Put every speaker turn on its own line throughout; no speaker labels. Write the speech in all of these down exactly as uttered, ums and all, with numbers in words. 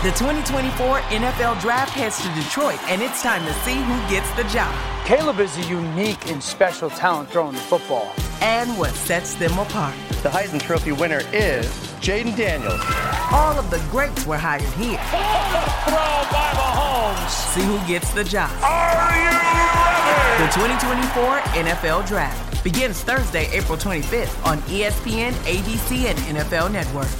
The twenty twenty-four N F L Draft heads to Detroit, and it's time to see who gets the job.
Caleb is a unique and special talent throwing the football.
And what sets them apart.
The Heisman Trophy winner is Jaden Daniels.
All of the greats were hired here.
Throw by Mahomes.
See who gets the job.
Are you ready?
The twenty twenty-four N F L Draft begins Thursday, April twenty-fifth on E S P N, A B C, and N F L Network.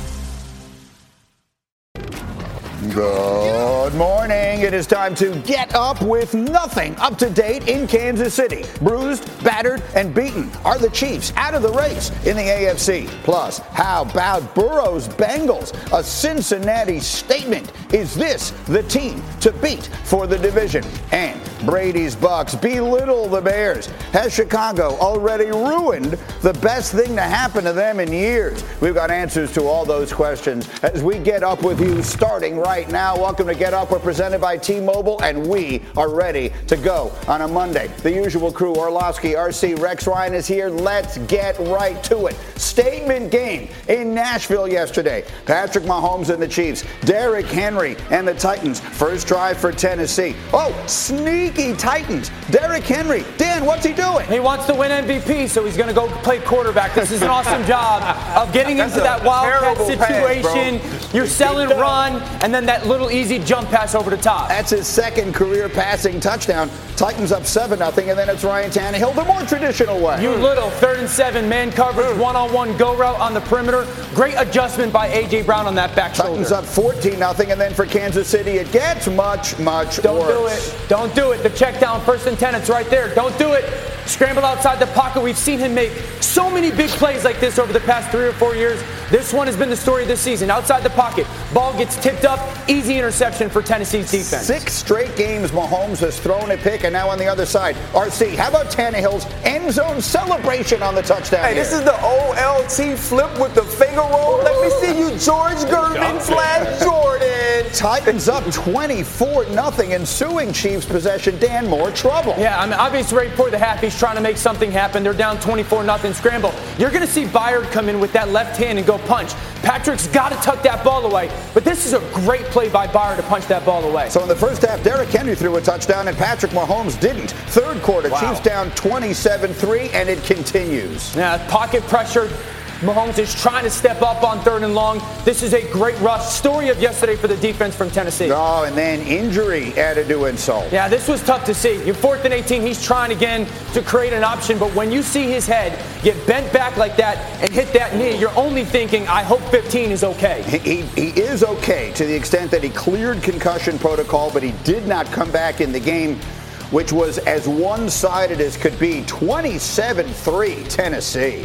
Good morning. It is time to get up with nothing up to date in Kansas City. Bruised, battered, and beaten are the Chiefs out of the race in the A F C. Plus, how about Burrow's Bengals? A Cincinnati statement. Is this the team to beat for the division? And Brady's Bucks belittle the Bears. Has Chicago already ruined the best thing to happen to them in years? We've got answers to all those questions as we get up with you starting right now. Welcome to Get Up. We're presented by T-Mobile, and we are ready to go on a Monday. The usual crew, Orlovsky, R C, Rex Ryan is here. Let's get right to it. Statement game in Nashville yesterday. Patrick Mahomes and the Chiefs. Derrick Henry and the Titans. First drive for Tennessee. Oh, sneaky Titans. Derrick Henry. Dan, what's he doing?
He wants to win M V P, so he's going to go play quarterback. This is an awesome job of getting into that wildcat situation. Pass, You're selling run, and then that little easy jump pass over the top.
That's his second career passing touchdown. Titans up seven nothing, and then it's Ryan Tannehill the more traditional way.
You little third and seven man coverage, one-on-one go route on the perimeter. Great adjustment by A J. Brown on that back shoulder.
Titans up fourteen nothing, and then for Kansas City, it gets much, much
Don't
worse.
Don't do it. Don't do it. The check down, first and ten, it's right there. Don't do it. Scramble outside the pocket. We've seen him make so many big plays like this over the past three or four years. This one has been the story of this season. Outside the pocket, ball gets tipped up, easy interception for Tennessee's defense.
Six straight games Mahomes has thrown a pick, and now on the other side, R C, how about Tannehill's end zone celebration on the touchdown
Hey,
here?
This is the O L T flip with the finger roll. Let me see you, George Gervin slash Jordan.
Titans up twenty-four nothing, ensuing Chiefs possession. Dan, more trouble.
Yeah, I mean, obviously right before the half, he's trying to make something happen. They're down twenty-four nothing scramble. You're going to see Byard come in with that left hand and go punch. Patrick's got to tuck that ball away, but this is a great play by Byard to punch that ball away.
So in the first half, Derrick Henry threw a touchdown, and Patrick Mahomes didn't. Third quarter,
Wow.
Chiefs down twenty-seven three, and it continues.
Yeah, pocket pressure. Mahomes is trying to step up on third and long. This is a great rush. Story of yesterday for the defense from Tennessee.
Oh, and then injury added to insult.
Yeah, this was tough to see. You're fourth and eighteen. He's trying again to create an option, but when you see his head get bent back like that and hit that knee, you're only thinking, I hope fifteen is okay.
He, he, he is okay to the extent that he cleared concussion protocol, but he did not come back in the game, which was as one-sided as could be. twenty-seven three Tennessee.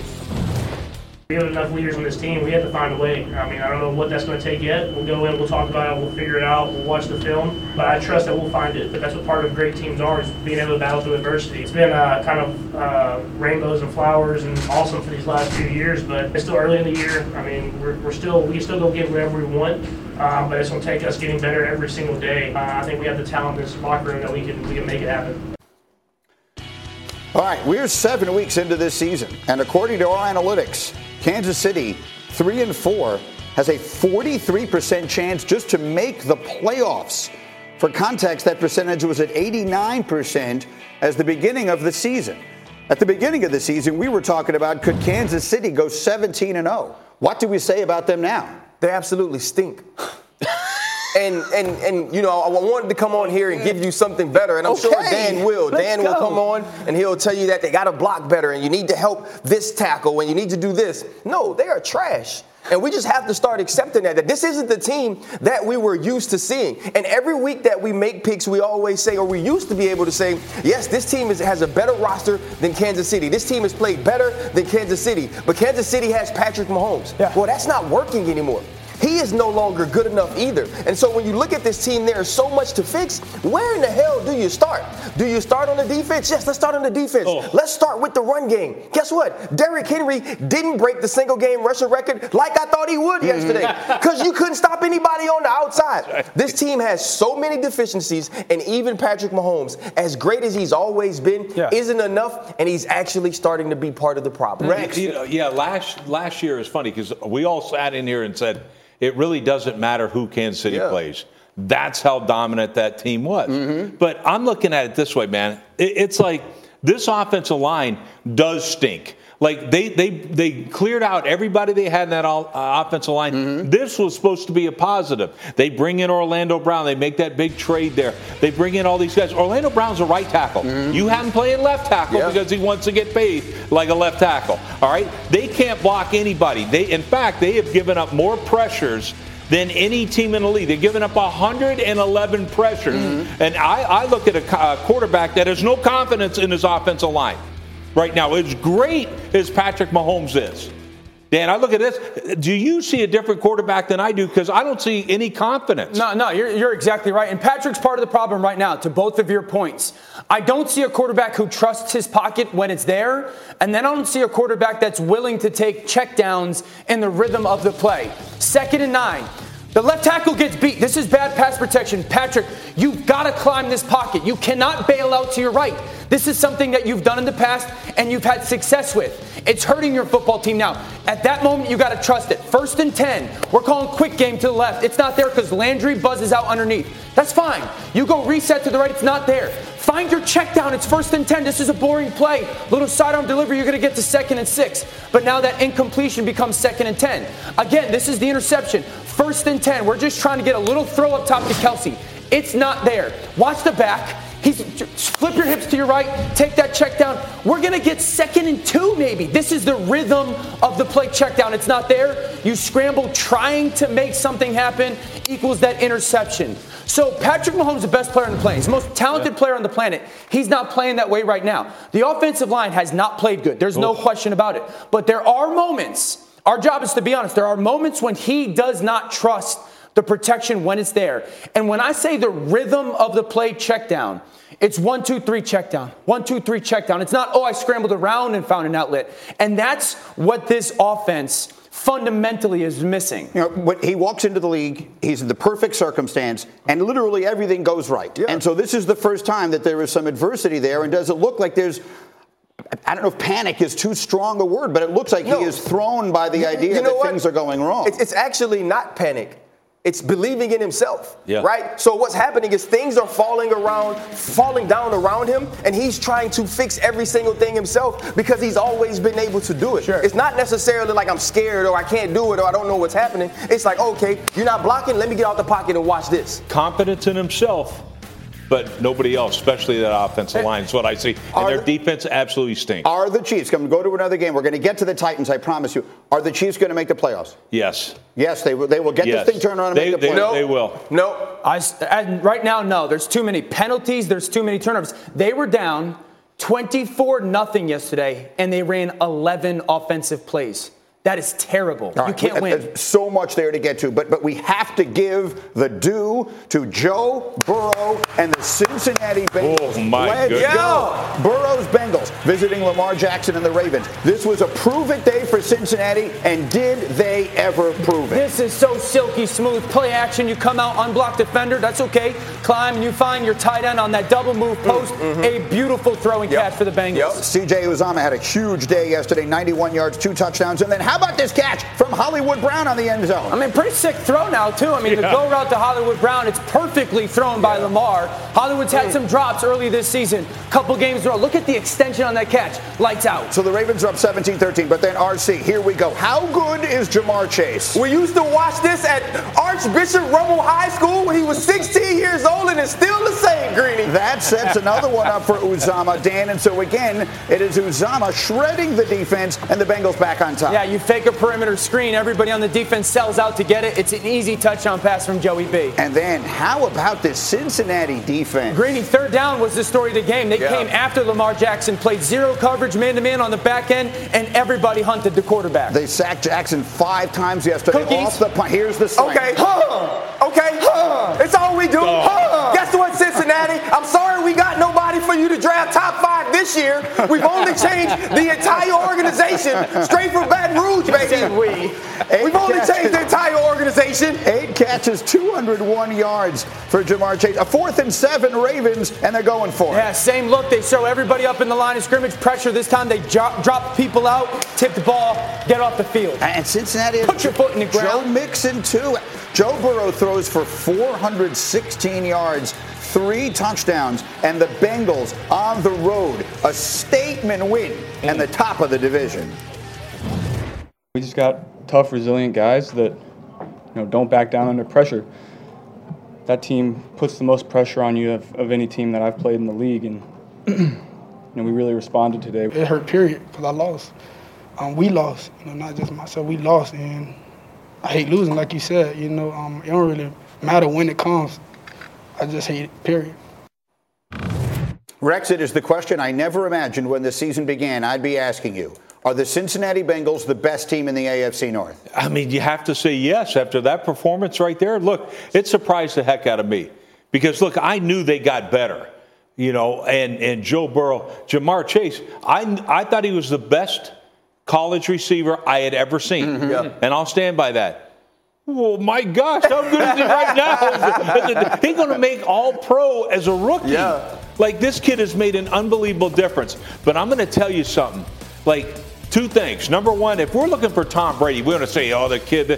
We have enough leaders on this team. We have to find a way. I mean, I don't know what that's going to take yet. We'll go in, we'll talk about it, we'll figure it out, we'll watch the film. But I trust that we'll find it. But that's what part of great teams are, is being able to battle through adversity. It's been uh, kind of uh, rainbows and flowers and awesome for these last few years, but it's still early in the year. I mean, we're, we're still, we still don't get whatever we want, um, but it's going to take us getting better every single day. Uh, I think we have the talent in this locker room that we can, we can make it happen.
All right, we're seven weeks into this season, and according to our analytics, Kansas City, three and four, has a forty-three percent chance just to make the playoffs. For context, that percentage was at eighty-nine percent as the beginning of the season. At the beginning of the season, we were talking about, could Kansas City go seventeen and oh? What do we say about them now?
They absolutely stink. And, and, and you know, I wanted to come on here and give you something better, and I'm
okay.
sure Dan will.
Let's
Dan
go.
will come on, and he'll tell you that they got to block better, and you need to help this tackle, and you need to do this. No, they are trash. And we just have to start accepting that, that this isn't the team that we were used to seeing. And every week that we make picks, we always say, or we used to be able to say, yes, this team is, has a better roster than Kansas City. This team has played better than Kansas City. But Kansas City has Patrick Mahomes.
Yeah.
Well, that's not working anymore. He is no longer good enough either. And so when you look at this team, there is so much to fix. Where in the hell do you start? Do you start on the defense? Yes, let's start on the defense. Oh. Let's start with the run game. Guess what? Derrick Henry didn't break the single game rushing record like I thought he would yesterday, because you couldn't stop anybody on the outside. This team has so many deficiencies, and even Patrick Mahomes, as great as he's always been, yeah. isn't enough, and he's actually starting to be part of the problem.
Rex, you know, yeah, last last year is funny because we all sat in here and said, it really doesn't matter who Kansas City yeah. plays. That's how dominant that team was. Mm-hmm. But I'm looking at it this way, man. It, it's like this offensive line does stink. Like they they they cleared out everybody they had in that all, uh, offensive line. Mm-hmm. This was supposed to be a positive. They bring in Orlando Brown. They make that big trade there. They bring in all these guys. Orlando Brown's a right tackle. Mm-hmm. You have him playing left tackle yeah. because he wants to get paid like a left tackle. All right. They can't block anybody. They in fact they have given up more pressures than any team in the league. They've given up one hundred eleven pressures. Mm-hmm. And I, I look at a, a quarterback that has no confidence in his offensive line right now. As great as Patrick Mahomes is, Dan, I look at this. Do you see a different quarterback than I do? Because I don't see any confidence.
No, no, you're, you're exactly right. And Patrick's part of the problem right now, to both of your points. I don't see a quarterback who trusts his pocket when it's there. And then I don't see a quarterback that's willing to take checkdowns in the rhythm of the play. Second and nine. The left tackle gets beat. This is bad pass protection. Patrick, you've got to climb this pocket. You cannot bail out to your right. This is something that you've done in the past and you've had success with. It's hurting your football team now. At that moment, you got to trust it. First and ten. We're calling quick game to the left. It's not there because Landry buzzes out underneath. That's fine. You go reset to the right. It's not there. Find your check down. It's first and ten. This is a boring play. Little sidearm delivery. You're going to get to second and six. But now that incompletion becomes second and ten. Again, this is the interception. First and ten. We're just trying to get a little throw up top to Kelsey. It's not there. Watch the back. He's flip your hips to your right, take that check down. We're going to get second and two maybe. This is the rhythm of the play check down. It's not there. You scramble trying to make something happen equals that interception. So Patrick Mahomes is the best player on the planet. He's the most talented yeah. player on the planet. He's not playing that way right now. The offensive line has not played good. There's Oof. no question about it. But there are moments, our job is to be honest, there are moments when he does not trust the protection when it's there. And when I say the rhythm of the play check down, it's one, two, three, check down. One, two, three, check down. It's not, oh, I scrambled around and found an outlet. And that's what this offense fundamentally is missing.
You know, when he walks into the league, he's in the perfect circumstance, and literally everything goes right. Yeah. And so this is the first time that there is some adversity there, and does it look like there's, I don't know if panic is too strong a word, but it looks like no. he is thrown by the idea you know that what? things are going wrong.
It's, it's actually not panic. It's believing in himself,
yeah.
right? So what's happening is things are falling around, falling down around him, and he's trying to fix every single thing himself because he's always been able to do it.
Sure.
It's not necessarily like I'm scared or I can't do it or I don't know what's happening. It's like, okay, you're not blocking, let me get out the pocket and watch this.
Confidence in himself, but nobody else, especially that offensive line, is what I see. And their defense absolutely stinks.
Are the Chiefs going to go to another game? We're going to get to the Titans, I promise you. Are the Chiefs going to make the playoffs?
Yes.
Yes, they will. They will get
yes.
this thing turned around and
they,
make the
they,
playoffs.
They will.
No.
I, and right now, no. There's too many penalties. There's too many turnovers. They were down twenty-four nothing yesterday, and they ran eleven offensive plays. That is terrible. Right. You can't
we,
win.
There's so much there to get to, but but we have to give the due to Joe Burrow and the Cincinnati Bengals.
Oh, my
Let's
goodness.
go. Burrow's Bengals visiting Lamar Jackson and the Ravens. This was a prove-it day for Cincinnati, and did they ever prove it?
This is so silky smooth. Play action. You come out, unblocked defender. That's okay. Climb, and you find your tight end on that double move post. Mm-hmm. A beautiful throwing
yep.
catch for the Bengals.
Yep.
C J Uzomah had a huge day yesterday, ninety-one yards, two touchdowns, and then how about this catch from Hollywood Brown on the end zone?
I mean, pretty sick throw now, too. I mean, yeah. the go route to Hollywood Brown, it's perfectly thrown by yeah. Lamar. Hollywood's had some drops early this season. Couple games in a row. Look at the extension on that catch. Lights out.
So the Ravens are up seventeen thirteen, but then R C, here we go. How good is Jamar Chase?
We used to watch this at Archbishop Rummel High School when he was sixteen years old, and it's still the same, Greeny.
That sets another one up for Uzomah, Dan. And so, again, it is Uzomah shredding the defense, and the Bengals back on top.
Yeah, you fake a perimeter screen. Everybody on the defense sells out to get it. It's an easy touchdown pass from Joey B.
And then how about this Cincinnati defense?
Greeny, third down was the story of the game. They
yeah.
came after Lamar Jackson, played zero coverage, man-to-man on the back end, and everybody hunted the quarterback.
They sacked Jackson five times yesterday.
Cookies.
Off the punt. Here's the slant.
Okay. Huh. Okay. Huh. It's all we do.
Oh.
Huh. Guess what, Cincinnati? I'm sorry we got nobody for you to draft top five this year. We've only changed the entire organization straight from Baton Rouge, baby.
We.
We've only changed the entire organization. conversation.
Eight catches, two hundred one yards for Ja'Marr Chase. A fourth and seven Ravens, and they're going for it.
Yeah, same look. They show everybody up in the line of scrimmage. Pressure this time. They drop, drop people out, tip the ball, get off the field.
And Cincinnati.
Put your foot in the ground.
Joe Mixon, too. Joe Burrow throws for four hundred sixteen yards, three touchdowns, and the Bengals on the road. A statement win and the top of the division.
We just got tough, resilient guys that, you know, don't back down under pressure. That team puts the most pressure on you of, of any team that I've played in the league, and you know, we really responded today.
It hurt, period, because I lost. Um, we lost, you know, not just myself. We lost, and I hate losing, like you said. You know, um, it don't really matter when it comes. I just hate it, period.
Rex, it is the question I never imagined when the season began I'd be asking you. Are the Cincinnati Bengals the best team in the A F C North?
I mean, you have to say yes after that performance right there. Look, it surprised the heck out of me because, look, I knew they got better, you know, and, and Joe Burrow, Ja'Marr Chase, I, I thought he was the best college receiver I had ever seen,
Mm-hmm. Yeah.
and I'll stand by that. Oh, my gosh, how good is he right now? As a, as a, he's going to make all-pro as a rookie.
Yeah.
Like, this kid has made an unbelievable difference. But I'm going to tell you something. Like, two things. Number one, if we're looking for Tom Brady, we want to say, oh, the kid.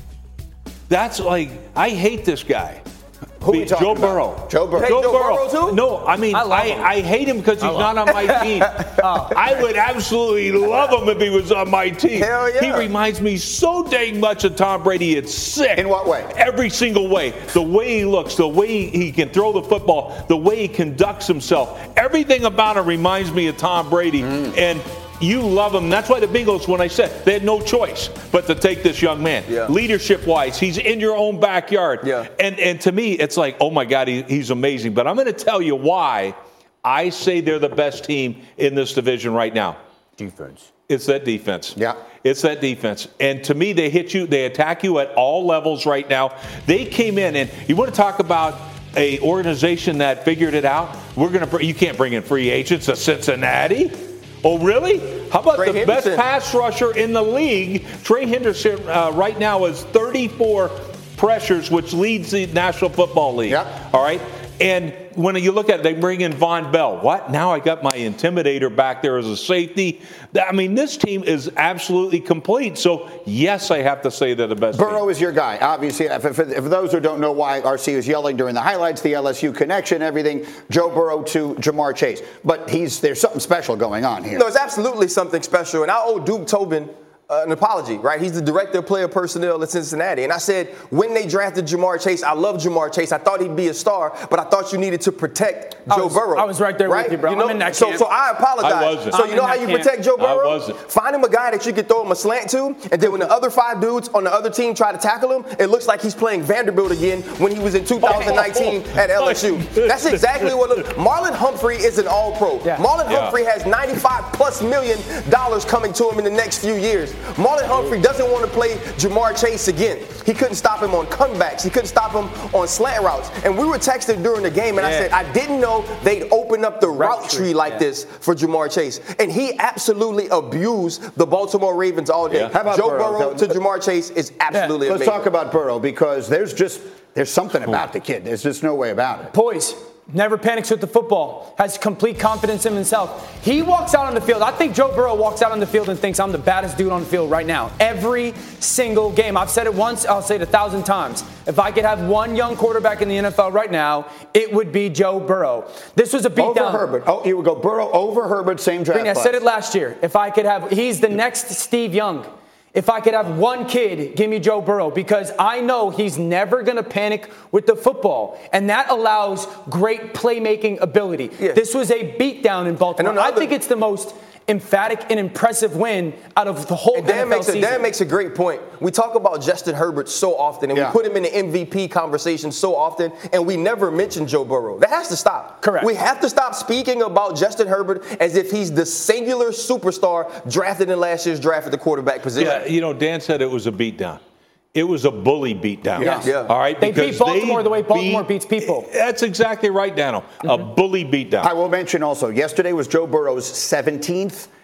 That's like, I hate this guy.
Who are you talking
Joe
about?
Burrow.
Joe Burrow.
Hey,
Joe,
Joe
Burrow.
Burrow, too?
No, I mean,
I
I,
love him.
I hate him because he's not on my team.
Oh.
I would absolutely love him if he was on my team.
Hell yeah.
He reminds me so dang much of Tom Brady. It's sick.
In what way?
Every single way. The way he looks, the way he can throw the football, the way he conducts himself. Everything about him reminds me of Tom Brady.
Mm.
And you love him. That's why the Bengals, when I said, they had no choice but to take this young man.
Yeah.
Leadership-wise, he's in your own backyard.
Yeah.
And and to me, it's like, oh, my God, he, he's amazing. But I'm going to tell you why I say they're the best team in this division right now.
Defense.
It's that defense.
Yeah.
It's that defense. And to me, they hit you, they attack you at all levels right now. They came in, and you want to talk about a organization that figured it out? We're going to, you can't bring in free agents to Cincinnati. Oh, really? How about
Trey
the
Henderson.
best pass rusher in the league? Trey Henderson uh, right now is thirty-four pressures, which leads the National Football League.
Yep.
All right? And when you look at it, they bring in Von Bell. What? Now I got my intimidator back there as a safety. I mean, this team is absolutely complete. So, yes, I have to say they're the best
Burrow
team.
is your guy. Obviously, if, if, if those who don't know why R C was yelling during the highlights, the L S U connection, everything, Joe Burrow to Ja'Marr Chase. But he's there's something special going on here.
No, it's absolutely something special. And I owe Duke Tobin uh, an apology, right? He's the director of player personnel at Cincinnati. And I said, when they drafted Ja'Marr Chase, I love Ja'Marr Chase. I thought he'd be a star, but I thought you needed to protect Joe
I was,
Burrow.
I was right there
right?
with you, bro.
You know?
I'm in that
so,
camp.
so I apologize.
I wasn't.
So
I'm
you know
in
how
that
you
camp.
protect Joe
I
Burrow?
wasn't.
Find him a guy that you can throw him a slant to, and then when the other five dudes on the other team try to tackle him, it looks like he's playing Vanderbilt again when he was in two thousand nineteen at L S U. That's exactly what it, Marlon Humphrey is an all-pro.
Yeah.
Marlon
Yeah.
Humphrey has ninety-five plus million dollars coming to him in the next few years. Marlon Humphrey doesn't want to play Ja'Marr Chase again. He couldn't stop him on comebacks. He couldn't stop him on slant routes. And we were texting during the game, and I
Yeah.
said, I didn't know they'd open up the route,
Route
tree
tree,
like
yeah.
this for Ja'Marr Chase. And he absolutely abused the Baltimore Ravens all day.
Yeah.
How about
Joe
Burrow?
Burrow to Ja'Marr Chase is absolutely
Let's
amazing.
talk about Burrow because there's just there's something about the kid. There's just no way about it.
Poise. Never panics with the football. Has complete confidence in himself. He walks out on the field. I think Joe Burrow walks out on the field and thinks I'm the baddest dude on the field right now. Every single game. I've said it once. I'll say it a thousand times. If I could have one young quarterback in the N F L right now, it would be Joe Burrow. This was a beatdown.
Over Herbert. Oh, you would go Burrow over Herbert, same draft
I
class.
said it last year. If I could have, he's the next Steve Young. If I could have one kid, give me Joe Burrow, because I know he's never going to panic with the football. And that allows great playmaking ability.
Yeah.
This was a beatdown in Baltimore.
And another-
I think it's the most emphatic and impressive win out of the whole
And Dan
N F L
makes, a,
season.
Dan makes a great point. We talk about Justin Herbert so often, and
Yeah.
we put him in the M V P conversation so often, and we never mention Joe Burrow. That has to stop.
Correct.
We have to stop speaking about Justin Herbert as if he's the singular superstar drafted in last year's draft at the quarterback position.
Yeah, you know, Dan said it was a beatdown. It was a bully beatdown.
Yes.
Yeah.
All right.
They beat
because
Baltimore the way Baltimore
beat-
beats people.
That's exactly right, Dano. A bully beatdown.
I will mention also, yesterday was Joe Burrow's seventeenth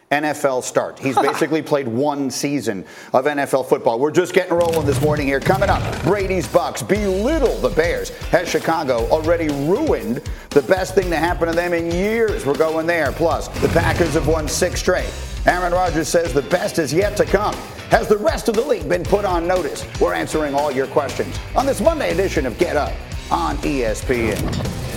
N F L start. He's basically played one season of N F L football. We're just getting rolling this morning here. Coming up, Brady's Bucks belittle the Bears. Has Chicago already ruined the best thing to happen to them in years? We're going there. Plus, the Packers have won six straight. Aaron Rodgers says the best is yet to come. Has the rest of the league been put on notice? We're answering all your questions on this Monday edition of Get Up on E S P N.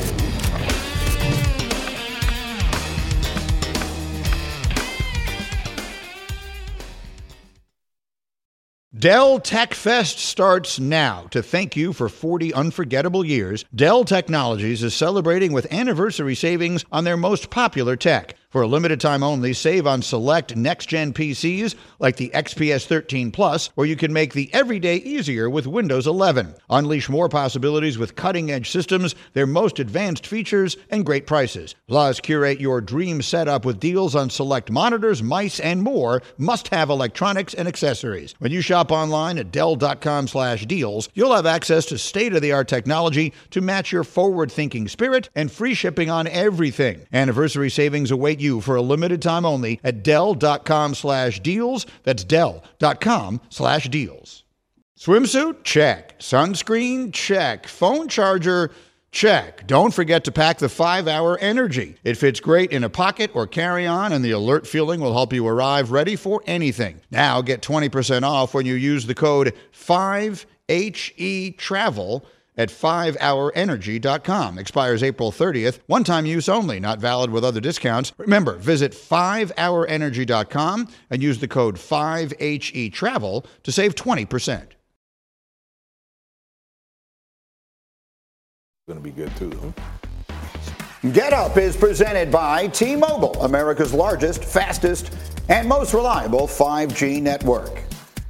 Dell Tech Fest starts now. To thank you for forty unforgettable years, Dell Technologies is celebrating with anniversary savings on their most popular tech. For a limited time only, save on select next-gen P Cs like the X P S thirteen Plus, or you can make the everyday easier with Windows eleven. Unleash more possibilities with cutting-edge systems, their most advanced features, and great prices. Plus, curate your dream setup with deals on select monitors, mice, and more must-have electronics and accessories. When you shop online at Dell.com slash deals, you'll have access to state-of-the-art technology to match your forward-thinking spirit and free shipping on everything. Anniversary savings await you for a limited time only at Dell.com slash deals. That's Dell.com slash deals. Swimsuit? Check. Sunscreen? Check. Phone charger? Check. Don't forget to pack the five hour Energy. It fits great in a pocket or carry-on, and the alert feeling will help you arrive ready for anything. Now get twenty percent off when you use the code five H E travel at five hour energy dot com. Expires April thirtieth. One-time use only, not valid with other discounts. Remember, visit five hour energy dot com and use the code five H E travel to save twenty percent.
Going to be good too, huh?
Get Up is presented by T-Mobile, America's largest, fastest, and most reliable five G network.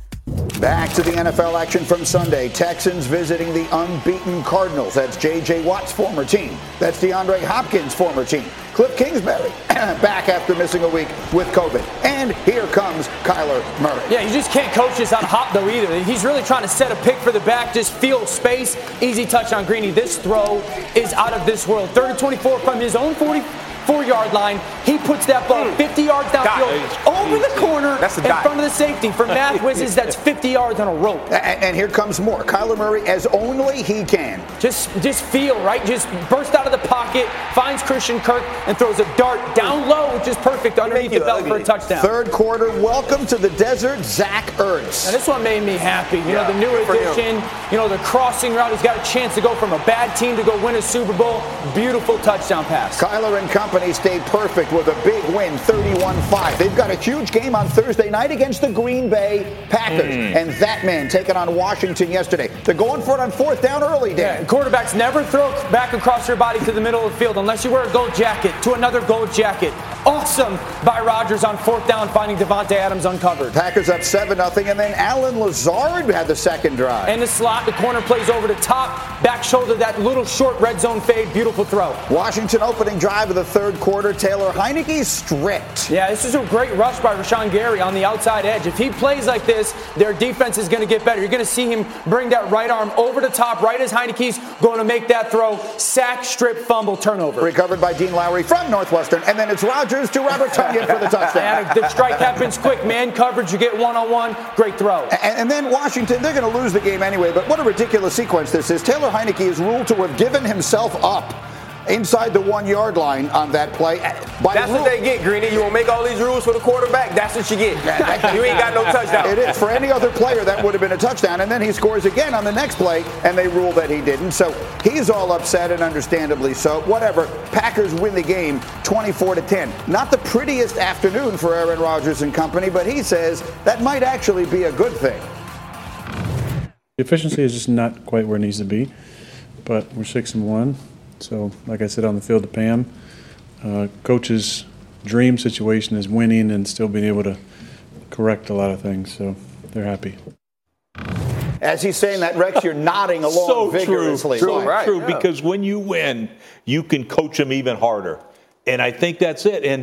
Back to the N F L action from Sunday. Texans visiting the unbeaten Cardinals. That's J J. Watt's former team. That's DeAndre Hopkins' former team. Cliff Kingsbury back after missing a week with COVID. And here comes Kyler Murray.
Yeah, you just can't coach this on Hop, though, either. He's really trying to set a pick for the back, just feel space. Easy touch on Greeny. This throw is out of this world. third and twenty-four from his own forty-four-yard line. He puts that ball fifty yards downfield over the corner
that's a
in
dot.
front of the safety. For math whizzes, that's fifty yards on a rope.
And, and here comes more. Kyler Murray as only he can.
Just just feel, right? Just burst out of the pocket, finds Christian Kirk, and throws a dart down low, which is perfect underneath the belt for a touchdown.
Third quarter, welcome to the desert, Zach Ertz.
And this one made me happy. You
Yeah,
know, the new addition, you know, the crossing route. He's got a chance to go from a bad team to go win a Super Bowl. Beautiful touchdown pass.
Kyler and company stayed perfect with a big win, thirty-one five. They've got a huge game on Thursday night against the Green Bay Packers. Mm. And that man taking on Washington yesterday. They're going for it on fourth down early, Dan.
Yeah, quarterbacks never throw back across your body to the middle of the field unless you wear a gold jacket to another gold jacket. Awesome by Rodgers on fourth down, finding Devontae Adams uncovered.
Packers up seven nothing, and then Alan Lazard had the second drive.
And the slot, the corner plays over the top, back shoulder, that little short red zone fade, beautiful throw.
Washington opening drive of the third quarter, Taylor Heinicke stripped.
Yeah, this is a great rush by Rashawn Gary on the outside edge. If he plays like this, their defense is going to get better. You're going to see him bring that right arm over the top, right as Heinicke's going to make that throw. Sack, strip, fumble, turnover.
Recovered by Dean Lowry from Northwestern, and then it's Rodgers to Robert Tonyan for the touchdown.
And the strike happens quick. Man coverage, you get one-on-one. Great throw.
And, and then Washington, they're going to lose the game anyway, but what a ridiculous sequence this is. Taylor Heinicke is ruled to have given himself up inside the one-yard line on that play.
By That's rule, what they get, Greeny. You want to make all these rules for the quarterback? That's what you get. You ain't got no touchdown.
It is. For any other player, that would have been a touchdown. And then he scores again on the next play, and they rule that he didn't. So he's all upset, and understandably so. Whatever. Packers win the game twenty-four to ten. Not the prettiest afternoon for Aaron Rodgers and company, but he says that might actually be a good thing.
The efficiency is just not quite where it needs to be, but we're six and one. So, like I said, on the field to Pam, uh, coach's dream situation is winning and still being able to correct a lot of things. So they're happy.
As he's saying that, Rex, you're nodding along
so
vigorously.
True, so
right.
true.
Yeah.
Because when you win, you can coach them even harder, and I think that's it. And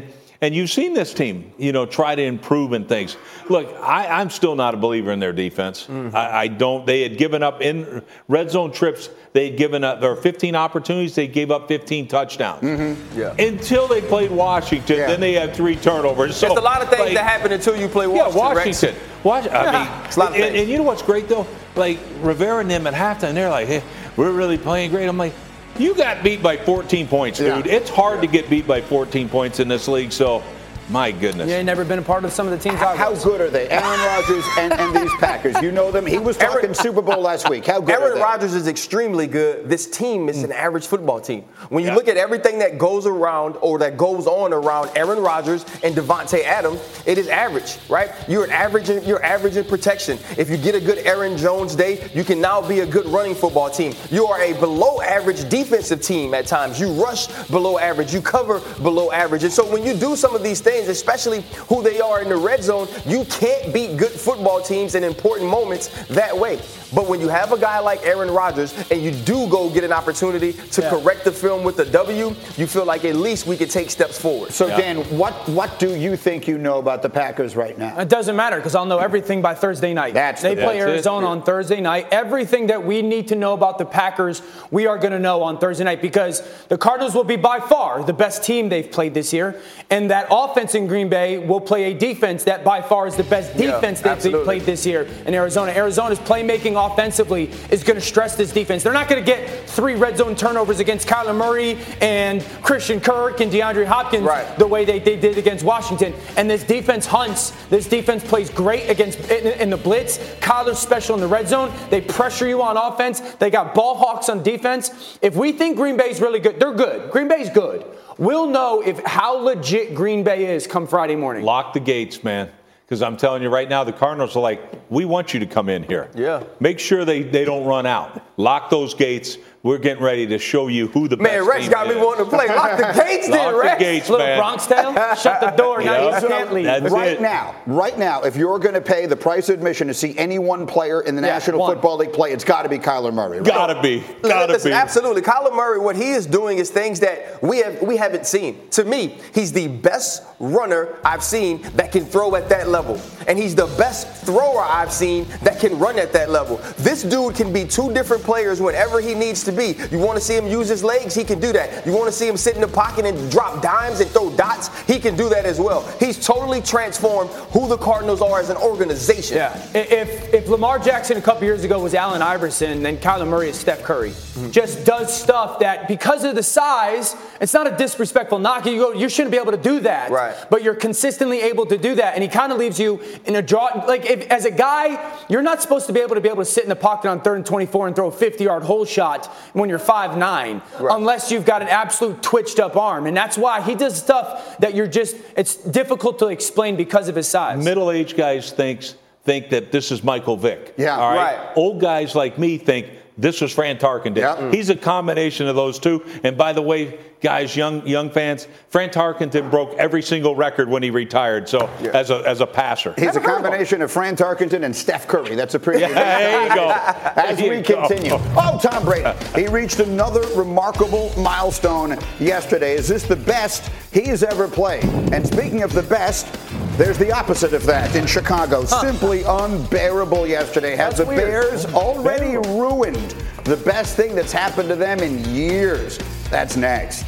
And you've seen this team, you know, try to improve in things. Look, I, I'm still not a believer in their defense. Mm-hmm. I, I don't. They had given up in red zone trips. They had given up, there were fifteen opportunities. They gave up fifteen touchdowns.
Mm-hmm. Yeah.
Until they played Washington, yeah. then they had three turnovers. So,
There's a lot of things
like,
that happen until you play Washington.
Yeah, Washington. Was, I
yeah.
mean, it's a lot of and, and you know what's great, though? Like, Rivera and them at halftime, they're like, hey, we're really playing great. I'm like, you got beat by fourteen points, dude. Yeah. It's hard to get beat by fourteen points in this league, so my goodness.
You ain't never been a part of some of the teams I
How good are they? Aaron Rodgers and, and these Packers. You know them. He was talking Aaron, Super Bowl last week. How good
Aaron
are they?
Rodgers is extremely good. This team is an average football team. When you yeah. look at everything that goes around or that goes on around Aaron Rodgers and Devontae Adams, it is average, right? You're an average in, you're average in protection. If you get a good Aaron Jones day, you can now be a good running football team. You are a below average defensive team at times. You rush below average. You cover below average. And so when you do some of these things, especially who they are in the red zone, you can't beat good football teams in important moments that way. But when you have a guy like Aaron Rodgers and you do go get an opportunity to yeah. correct the film with a W, you feel like at least we could take steps forward.
So,
yeah.
Dan, what, what do you think you know about the Packers right now?
It doesn't matter because I'll know everything by Thursday night.
That's
they
the,
play
that's
Arizona
it.
on Thursday night. Everything that we need to know about the Packers, we are going to know on Thursday night because the Cardinals will be by far the best team they've played this year. And that offense in Green Bay will play a defense that by far is the best defense
yeah,
they've played this year in Arizona. Arizona's playmaking offensively is going to stress this defense. They're not going to get three red zone turnovers against Kyler Murray and Christian Kirk and DeAndre Hopkins right. the way they, they did against Washington. And this defense hunts. This defense plays great against in, in the blitz. Kyler's special in the red zone. They pressure you on offense. They got ball hawks on defense. If we think Green Bay's really good, they're good. Green Bay's good. We'll know if how legit Green Bay is come Friday morning.
Lock the gates, man. Because I'm telling you right now, the Cardinals are like, we want you to come in here.
Yeah.
Make sure they, they don't run out. Lock those gates. We're getting ready to show you who the
man,
best
Rex
team
got
is.
me wanting to play. Lock the gates then, Rex.
Lock the gates,
Little
man.
Bronx tale. Shut the door. Now
Yep.
you can't leave.
That's
right
it.
now, right now, if you're going to pay the price of admission to see any one player in the
Yeah,
National
one.
Football League play, it's got to be Kyler Murray. Right?
Gotta be. Gotta
Listen,
be.
absolutely. Kyler Murray, what he is doing is things that we have we haven't seen. To me, he's the best runner I've seen that can throw at that level. And he's the best thrower I've seen that can run at that level. This dude can be two different players whenever he needs to be. You want to see him use his legs? He can do that. You want to see him sit in the pocket and drop dimes and throw dots? He can do that as well. He's totally transformed who the Cardinals are as an organization.
Yeah. If if Lamar Jackson a couple years ago was Allen Iverson, then Kyler Murray is Steph Curry. Mm-hmm. Just does stuff that because of the size, it's not a disrespectful knock. You go, you shouldn't be able to do that.
Right.
But you're consistently able to do that, and he kind of leaves you in a draw. Like if, as a guy, you're not supposed to be able to be able to sit in the pocket on third and twenty-four and throw a fifty-yard hole shot when you're five nine, right. unless you've got an absolute twitched up arm, and that's why he does stuff that you're just it's difficult to explain because of his size.
Middle-aged guys thinks think that this is Michael Vick.
Yeah,
all right?
right.
Old guys like me think this was Fran Tarkenton.
Yeah. Mm.
He's a combination of those two. And by the way, guys, young young fans, Fran Tarkenton broke every single record when he retired. So yeah. as a as a passer,
he's
Never
a combination of Fran Tarkenton and Steph Curry. That's a pretty.
Yeah, there you go.
As
there
we
you
continue,
go.
oh, Tom Brady, he reached another remarkable milestone yesterday. Is this the best he's ever played? And speaking of the best, there's the opposite of that in Chicago. Huh. Simply unbearable yesterday. Has the
weird.
Bears already ruined the best thing that's happened to them in years? That's next.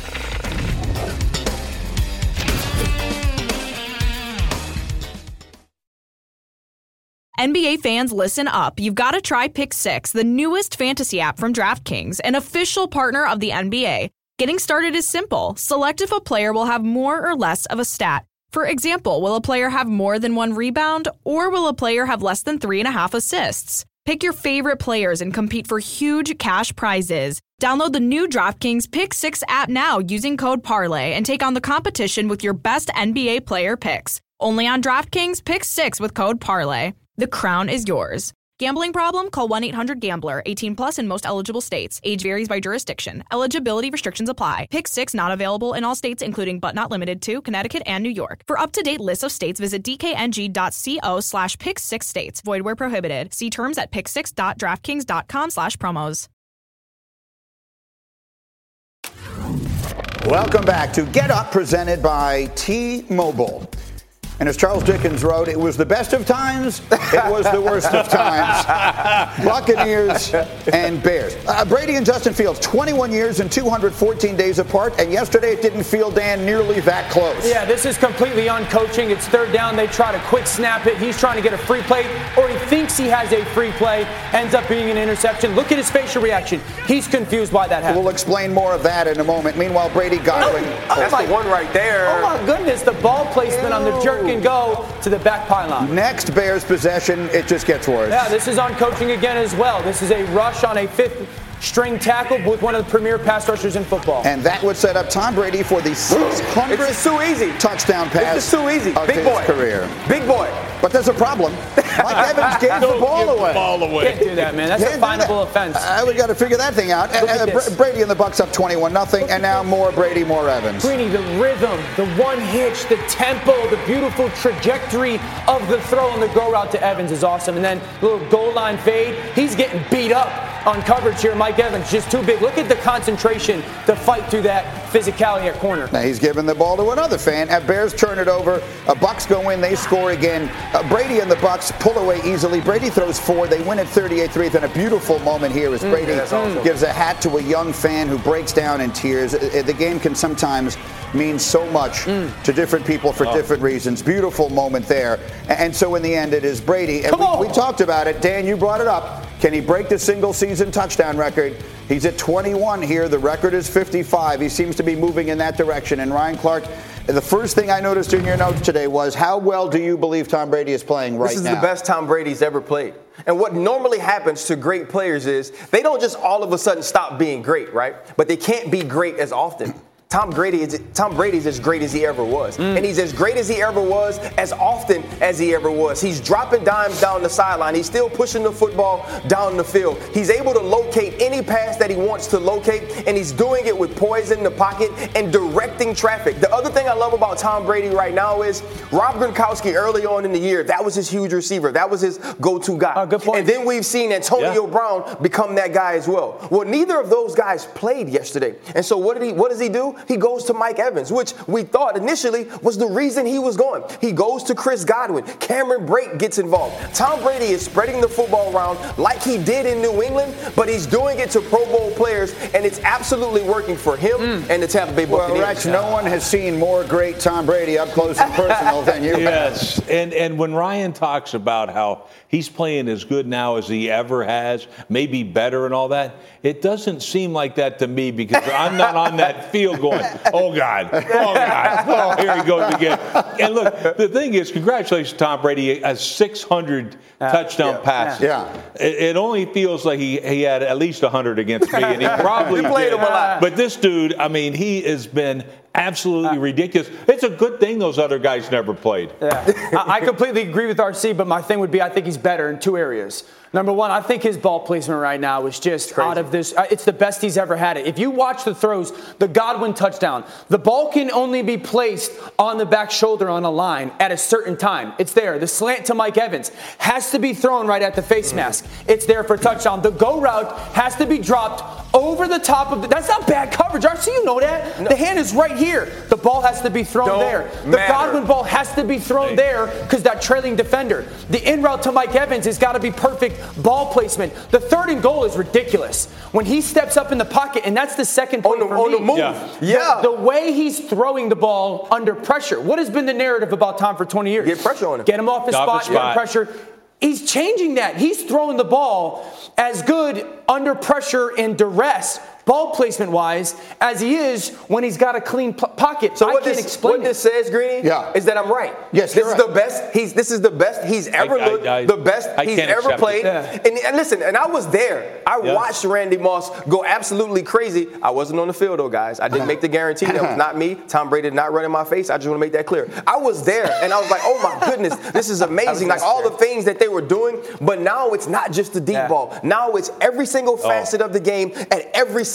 N B A fans, listen up. You've got to try Pick Six, the newest fantasy app from DraftKings, an official partner of the N B A. Getting started is simple. Select if a player will have more or less of a stat. For example, will a player have more than one rebound, or will a player have less than three and a half assists? Pick your favorite players and compete for huge cash prizes. Download the new DraftKings Pick Six app now using code Parlay and take on the competition with your best N B A player picks. Only on DraftKings Pick Six with code Parlay. The crown is yours. Gambling problem? Call one eight hundred gambler. eighteen plus in most eligible states. Age varies by jurisdiction. Eligibility restrictions apply. Pick Six not available in all states, including but not limited to Connecticut and New York. For up-to-date lists of states, visit dkng.co slash pick six states. Void where prohibited. See terms at pick six dot draftkings dot com slash promos.
Welcome back to Get Up, presented by T-Mobile. And as Charles Dickens wrote, it was the best of times, it was the worst of times. Buccaneers and Bears. Uh, Brady and Justin Fields, twenty-one years and two hundred fourteen days apart, and yesterday it didn't feel, Dan, nearly that close.
Yeah, this is completely uncoaching. It's third down. They try to quick snap it. He's trying to get a free play, or he thinks he has a free play, ends up being an interception. Look at his facial reaction. He's confused why that happened.
We'll explain more of that in a moment. Meanwhile, Brady Godwin.
Oh,
That's
my,
the one right there.
Oh, my goodness. The ball placement on the jerk and go to the back pylon.
Next Bears possession, it just gets worse.
Yeah, this is on coaching again as well. This is a rush on a fifth string tackle with one of the premier pass rushers in football.
And that would set up Tom Brady for the six hundredth
It's too easy.
touchdown pass
It's too easy.
of
Big
his
boy.
career.
Big boy.
But there's a problem. Mike Evans gave the ball away.
The ball away.
Can't do that, man. That's
Can't
a
do that.
finable offense.
Uh, we got to figure that thing out.
Look
Uh,
at
uh,
this.
Br- Brady and the Bucks up twenty-one nothing, and now more Brady, more Evans.
Greeny, the rhythm, the one hitch, the tempo, the beautiful trajectory of the throw and the go route to Evans is awesome. And then little goal line fade. He's getting beat up on coverage here. Mike Evans just too big. Look at the concentration to fight through that physicality at corner.
Now he's giving the ball to another fan. At Bears turn it over. Uh, Bucks go in. They score again. Uh, Brady and the Bucks pull away easily. Brady throws four. They win at thirty-eight three. Then a beautiful moment here as Brady
Mm, awesome.
gives a hat to a young fan who breaks down in tears. Uh, the game can sometimes mean so much
mm.
to different people for
Oh.
different reasons. Beautiful moment there. And, and so in the end, it is Brady. And
Come
we,
on.
we talked about it. Dan, you brought it up. Can he break the single season touchdown record? He's at twenty-one here. The record is fifty-five. He seems to be moving in that direction. And Ryan Clark, the first thing I noticed in your notes today was how well do you believe Tom Brady is playing right now?
This is the best Tom Brady's ever played. And what normally happens to great players is they don't just all of a sudden stop being great, right? But they can't be great as often. Tom Brady is Tom Brady's as great as he ever was. Mm. And he's as great as he ever was as often as he ever was. He's dropping dimes down the sideline. He's still pushing the football down the field. He's able to locate any pass that he wants to locate, and he's doing it with poise in the pocket and directing traffic. The other thing I love about Tom Brady right now is Rob Gronkowski early on in the year, that was his huge receiver. That was his go-to guy.
Oh, good point.
And then we've seen Antonio
Yeah.
Brown become that guy as well. Well, neither of those guys played yesterday. And so what did he what does he do? He goes to Mike Evans, which we thought initially was the reason he was going. He goes to Chris Godwin. Cameron Brate gets involved. Tom Brady is spreading the football around like he did in New England, but he's doing it to Pro Bowl players, and it's absolutely working for him mm. and the Tampa Bay Buccaneers.
Well, Rex, no one has seen more great Tom Brady up close and personal than you.
Yes, and and when Ryan talks about how he's playing as good now as he ever has, maybe better and all that, it doesn't seem like that to me because I'm not on that field going, oh, God, oh, God, oh, here he goes again. And look, the thing is, congratulations, Tom Brady, has six hundred uh, touchdown
yeah,
passes.
Yeah.
It, it only feels like he, he had at least one hundred against me, and he probably
he played
did.
him a lot.
But this dude, I mean, he has been absolutely ridiculous. It's a good thing those other guys never played.
Yeah. I, I completely agree with R C, but my thing would be I think he's better in two areas. Number one, I think his ball placement right now is just out of this. It's the best he's ever had it. If you watch the throws, the Godwin touchdown, the ball can only be placed on the back shoulder on a line at a certain time. It's there. The slant to Mike Evans has to be thrown right at the face mask. It's there for touchdown. The go route has to be dropped over the top of the, that's not bad coverage. R C, you know that. No. The hand is right here. The ball has to be thrown
Don't
there. The
matter.
Godwin ball has to be thrown hey. there because that trailing defender. The in route to Mike Evans has got to be perfect ball placement. The third and goal is ridiculous. When he steps up in the pocket, and that's the second point
on the,
for
on
me.
the move.
Yeah.
yeah.
The, the way he's throwing the ball under pressure. What has been the narrative about Tom for twenty years?
Get pressure on him.
Get him off his
Off
spot,
his spot.
get him pressure. He's changing that. He's throwing the ball as good under pressure and duress, ball placement wise, as he is when he's got a clean p- pocket.
So
I
what
can't
this,
explain
what
it.
this says, Greeny,
yeah.
is that I'm right.
Yes,
this
you're
is
right.
the best. He's this is the best he's ever
I-
looked,
I- I-
the best
I
he's
can't
ever
accept
played.
it.
And, and listen, and I was there. I
Yeah.
watched Randy Moss go absolutely crazy. I wasn't on the field though, guys. I didn't make the guarantee. That was not me. Tom Brady did not run in my face. I just want to make that clear. I was there, and I was like, oh my goodness, this is amazing. Like all the things that they were doing, but now it's not just the deep
Yeah.
ball. Now it's every single facet
oh.
of the game at every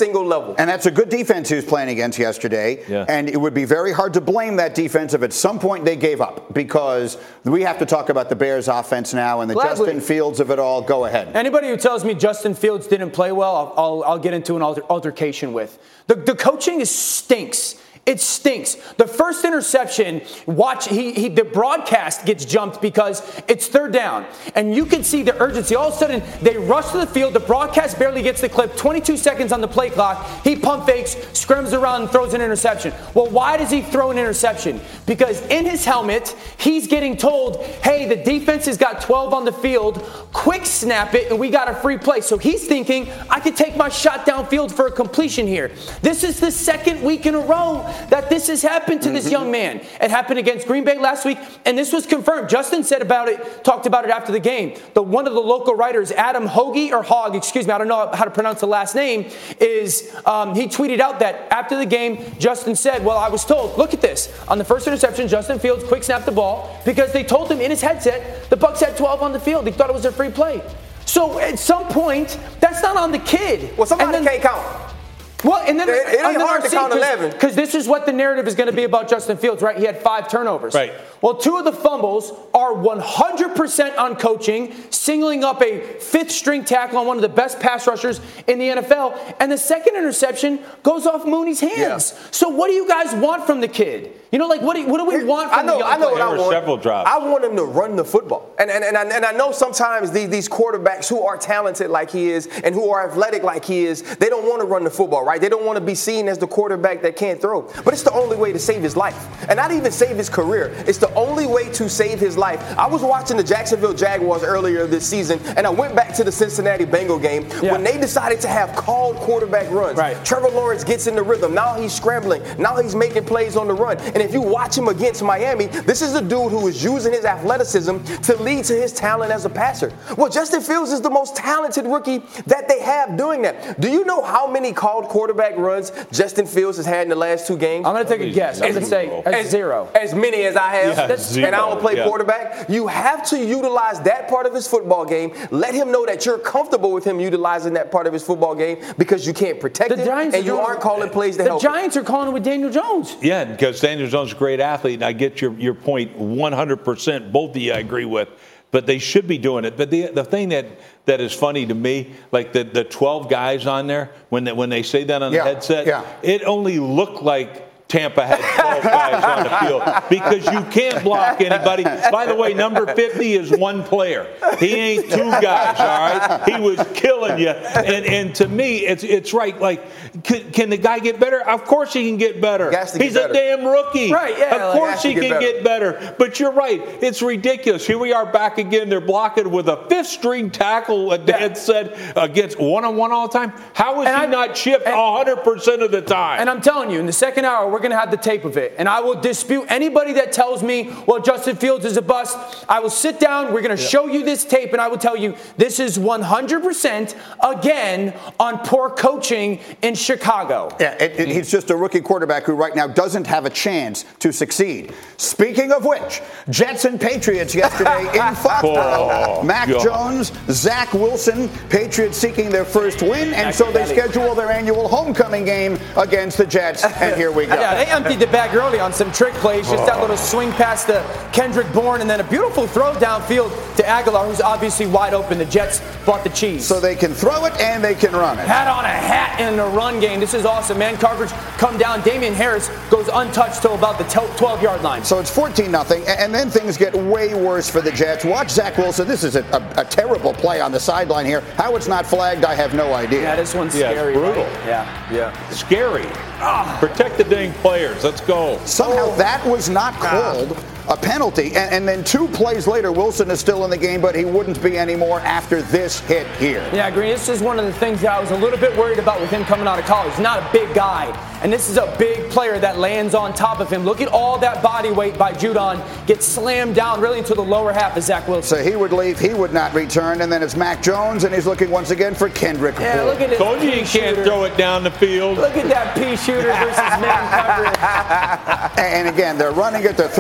single level.
And that's a good defense he was playing against yesterday.
Yeah.
And it would be very hard to blame that defense if at some point they gave up, because we have to talk about the Bears offense now and the
Gladly.
Justin Fields of it all. Go ahead.
Anybody who tells me Justin Fields didn't play well, I'll, I'll, I'll get into an alter, altercation with. The, the coaching is stinks. It stinks. The first interception, watch, he, he, the broadcast gets jumped because it's third down. And you can see the urgency. All of a sudden, they rush to the field. The broadcast barely gets the clip. twenty-two seconds on the play clock. He pump fakes, scrims around, and throws an interception. Well, why does he throw an interception? Because in his helmet, he's getting told, hey, the defense has got twelve on the field. Quick snap it, and we got a free play. So he's thinking, I could take my shot downfield for a completion here. This is the second week in a row that this has happened to this young man. It happened against Green Bay last week, and this was confirmed. Justin said about it, talked about it after the game. The one of the local writers, Adam Hoge or Hogg, excuse me, I don't know how to pronounce the last name, is um, he tweeted out that after the game, Justin said, well, I was told, look at this. On the first interception, Justin Fields quick snapped the ball because they told him in his headset the Bucs had twelve on the field. He thought it was a free play. So at some point, that's not on the kid.
Well, somebody
and then,
can't count.
Well, and then
it, it ain't hard to count eleven.
Because this is what the narrative is going to be about Justin Fields, right? He had five turnovers.
Right.
Well, two of the fumbles are one hundred percent on coaching, singling up a fifth-string tackle on one of the best pass rushers in the N F L, and the second interception goes off Mooney's hands. Yeah. So what do you guys want from the kid? You know, like, what do, what do we want from
I know,
the young
I know
player?
what I want.
Several drops.
I want him to run the football. And, and, and, I, and I know sometimes these, these quarterbacks who are talented like he is and who are athletic like he is, they don't want to run the football, right? They don't want to be seen as the quarterback that can't throw. But it's the only way to save his life. And not even save his career. It's the only way to save his life. I was watching the Jacksonville Jaguars earlier this season, and I went back to the Cincinnati Bengal game yeah. when they decided to have called quarterback runs.
Right.
Trevor Lawrence gets in the rhythm. Now he's scrambling. Now he's making plays on the run. And if you watch him again, against Miami, this is a dude who is using his athleticism to lead to his talent as a passer. Well, Justin Fields is the most talented rookie that they have doing that. Do you know how many called quarterback runs Justin Fields has had in the last two games?
I'm going to take a guess. I'm going to say as, zero.
As many as I have.
Yeah, zero.
And I don't play
yeah.
quarterback. You have to utilize that part of his football game. Let him know that you're comfortable with him utilizing that part of his football game because you can't protect
the
it
Giants
and you
doing,
aren't calling plays to
the
help.
The Giants
it.
are calling it with Daniel Jones.
Yeah, because Daniel Jones is a great athlete, and I get your, your point one hundred percent. Both of you I agree with. But they should be doing it. But the the thing that, that is funny to me, like the, the twelve guys on there, when they, when they say that on
yeah,
the headset,
yeah.
it only looked like Tampa had twelve guys on the field because you can't block anybody. By the way, number fifty is one player. He ain't two guys, all right? He was killing you. And and to me, it's it's right. Like, can, can the guy get better? Of course he can get better.
He has to get
He's
better.
a damn rookie.
Right, yeah,
of
like,
course he,
he
can
get
get better. get better. But you're right. It's ridiculous. Here we are back again. They're blocking with a fifth-string tackle, a dead set, against one-on-one all the time. How is
and
he
I,
not chipped one hundred percent of the time?
And I'm telling you, in the second hour, we're going to have the tape of it. And I will dispute anybody that tells me, well, Justin Fields is a bust. I will sit down. We're going to yeah. show you this tape. And I will tell you, this is one hundred percent, again, on poor coaching in Chicago.
Yeah, it, it, he's just a rookie quarterback who right now doesn't have a chance to succeed. Speaking of which, Jets and Patriots yesterday in Foxborough.
Oh,
Mac
God.
Jones, Zach Wilson, Patriots seeking their first win. And so they schedule their annual homecoming game against the Jets. And here we go.
Yeah, they emptied the bag early on some trick plays. Just oh. that little swing pass to Kendrick Bourne, and then a beautiful throw downfield to Aguilar, who's obviously wide open. The Jets bought the cheese.
So they can throw it and they can run it.
Hat on a hat in the run game. This is awesome. Man coverage come down. Damian Harris goes untouched till about the twelve-yard line.
So it's fourteen nothing, and then things get way worse for the Jets. Watch Zach Wilson. This is a, a, a terrible play on the sideline here. How it's not flagged, I have no idea.
Yeah, this one's
yeah,
scary.
Brutal.
Right? Yeah, yeah.
Scary. Ah. Protect the dang players. Let's go.
Somehow oh. that was not called a penalty. And, and then two plays later, Wilson is still in the game, but he wouldn't be anymore after this hit here.
Yeah, Green, this is one of the things that I was a little bit worried about with him coming out of college. He's not a big guy. And this is a big player that lands on top of him. Look at all that body weight by Judon. Gets slammed down really into the lower half of Zach Wilson.
So he would leave. He would not return. And then it's Mac Jones, and he's looking once again for Kendrick
Yeah,
Bourne.
look at this.
Told you he can't throw it down the field.
Look at that pea shooter versus man coverage.
And again, they're running it. They're throwing it. Bill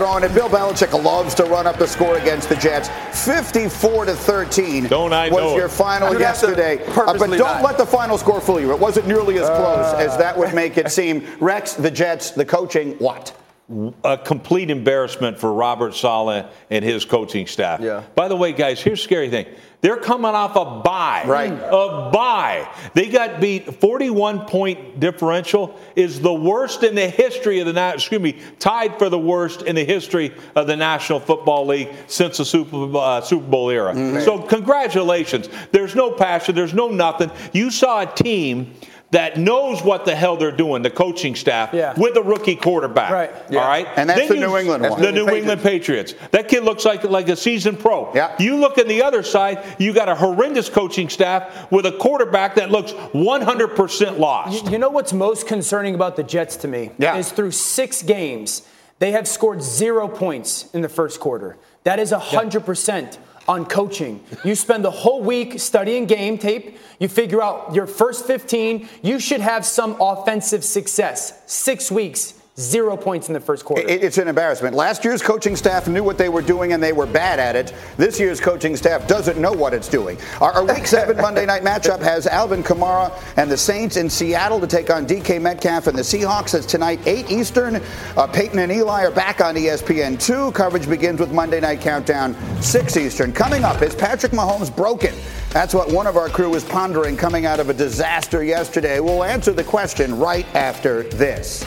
Belichick loves to run up the score against the Jets. fifty-four to thirteen
don't I
was
know
your
it.
final yesterday. Uh, but don't
not.
let the final score fool you. It wasn't nearly as close uh. as that would make it seem. Rex, the Jets, the coaching, what?
A complete embarrassment for Robert Saleh and his coaching staff.
Yeah.
By the way, guys, here's the scary thing. They're coming off a bye.
Right.
A bye. They got beat. forty-one point differential is the worst in the history of the national, excuse me, tied for the worst in the history of the National Football League since the Super, uh, Super Bowl era. Mm-hmm. So congratulations. There's no passion. There's no nothing. You saw a team that knows what the hell they're doing, the coaching staff, yeah. with a rookie quarterback.
Right.
Yeah. All right?
And that's
then
the
you,
New England one.
The New Patriots. England Patriots. That kid looks like, like a seasoned pro.
Yeah.
You look at the other side, you got a horrendous coaching staff with a quarterback that looks one hundred percent lost.
You, you know what's most concerning about the Jets to me?
Yeah.
Is through six games, they have scored zero points in the first quarter. That is one hundred percent. Yeah. On coaching. You spend the whole week studying game tape. You figure out your first fifteen. You should have some offensive success. Six weeks, zero points in the first quarter.
It's an embarrassment. Last year's coaching staff knew what they were doing and they were bad at it. This year's coaching staff doesn't know what it's doing. Our, our Week seven Monday night matchup has Alvin Kamara and the Saints in Seattle to take on D K Metcalf and the Seahawks. It's tonight, eight Eastern. Uh, Peyton and Eli are back on E S P N two. Coverage begins with Monday Night Countdown, six Eastern. Coming up, is Patrick Mahomes broken? That's what one of our crew is pondering coming out of a disaster yesterday. We'll answer the question right after this.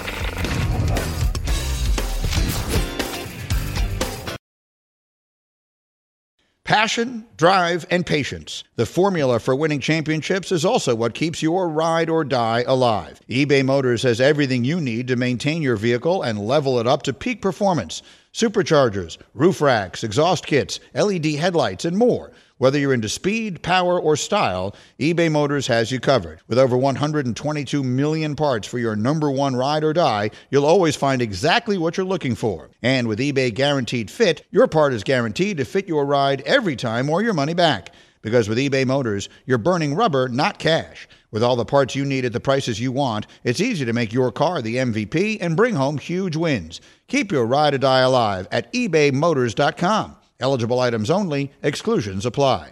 Passion, drive, and patience. The formula for winning championships is also what keeps your ride or die alive. eBay Motors has everything you need to maintain your vehicle and level it up to peak performance. Superchargers, roof racks, exhaust kits, L E D headlights, and more. Whether you're into speed, power, or style, eBay Motors has you covered. With over one hundred twenty-two million parts for your number one ride or die, you'll always find exactly what you're looking for. And with eBay Guaranteed Fit, your part is guaranteed to fit your ride every time or your money back. Because with eBay Motors, you're burning rubber, not cash. With all the parts you need at the prices you want, it's easy to make your car the M V P and bring home huge wins. Keep your ride or die alive at ebay motors dot com. Eligible items only. Exclusions apply.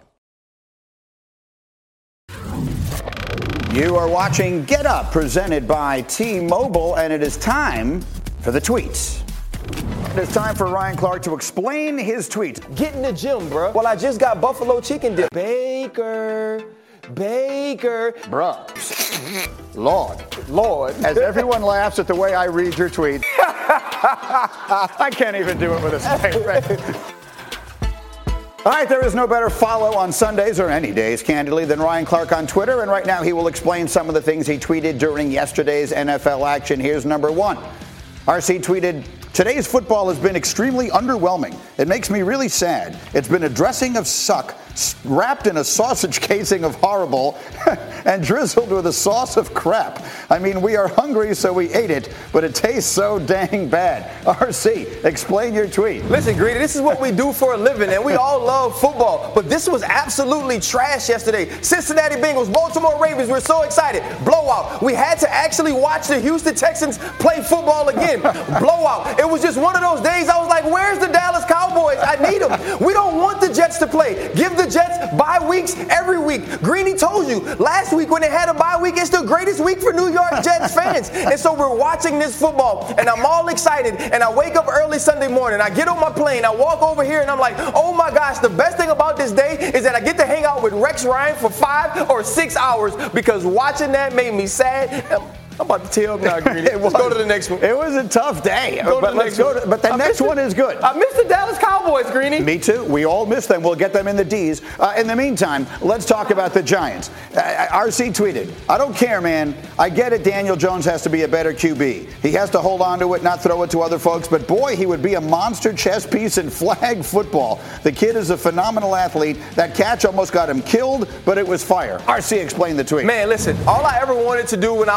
You are watching Get Up, presented by T-Mobile, and it is time for the tweets. It is time for Ryan Clark to explain his tweet.
Get in the gym, bro. Well, I just got buffalo chicken dip. Baker, Baker.
Bruh. Lord.
Lord.
As everyone laughs at the way I read your tweet. I can't even do it with a straight face. All right, there is no better follow on Sundays or any days, candidly, than Ryan Clark on Twitter. And right now he will explain some of the things he tweeted during yesterday's N F L action. Here's number one. R C tweeted, "Today's football has been extremely underwhelming. It makes me really sad. It's been a dressing of suck, wrapped in a sausage casing of horrible, and drizzled with a sauce of crap. I mean, we are hungry, so we ate it, but it tastes so dang bad." R C, explain your tweet.
Listen, Greedy, this is what we do for a living, and we all love football, but this was absolutely trash yesterday. Cincinnati Bengals, Baltimore Ravens, we're so excited. Blowout. We had to actually watch the Houston Texans play football again. Blowout. It was just one of those days I was like, where's the Dallas Cowboys? I need them. We don't want the Jets to play. Give the Jets bye weeks every week. Greeny told you last week when they had a bye week, it's the greatest week for New York Jets fans. And so we're watching this football, and I'm all excited, and I wake up early Sunday morning. I get on my plane. I walk over here, and I'm like, oh, my gosh, the best thing about this day is that I get to hang out with Rex Ryan for five or six hours because watching that made me sad. I'm about to tell him now, Greedy. Let's go to the next one.
It was a tough day.
Go
but
to the
let's
next
go
one.
to, but the
I
next one
the,
is good.
I missed the Dallas Cowboys, Greeny.
Me too. We all miss them. We'll get them in the D's. Uh, in the meantime, let's talk about the Giants. Uh, R C tweeted, "I don't care, man. I get it. Daniel Jones has to be a better Q B. He has to hold on to it, not throw it to other folks. But boy, he would be a monster chess piece in flag football. The kid is a phenomenal athlete. That catch almost got him killed, but it was fire." R C, explain the tweet.
Man, listen, all I ever wanted to do when I was in college